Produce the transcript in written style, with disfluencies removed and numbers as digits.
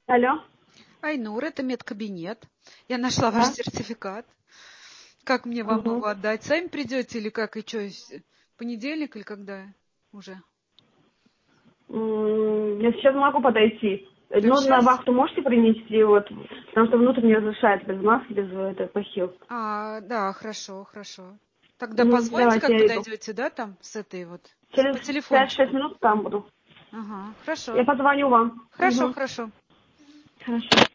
Алло. Айнур, это медкабинет. Я нашла ваш Да? сертификат. Как мне вам Угу. его отдать? Сами придете или как? И что, понедельник или когда уже? Я сейчас могу подойти. Прям Но на сейчас? вахту можете принести, вот, потому что внутрь не разрешает без маски, без этой похил. Да, хорошо, хорошо. Тогда позвоните, Давайте как я иду. подойдете, да, там, с этой вот, Через по 5-6 телефончику. минут там буду. Ага, Я хорошо. позвоню вам. Хорошо, Угу. хорошо. Хорошо.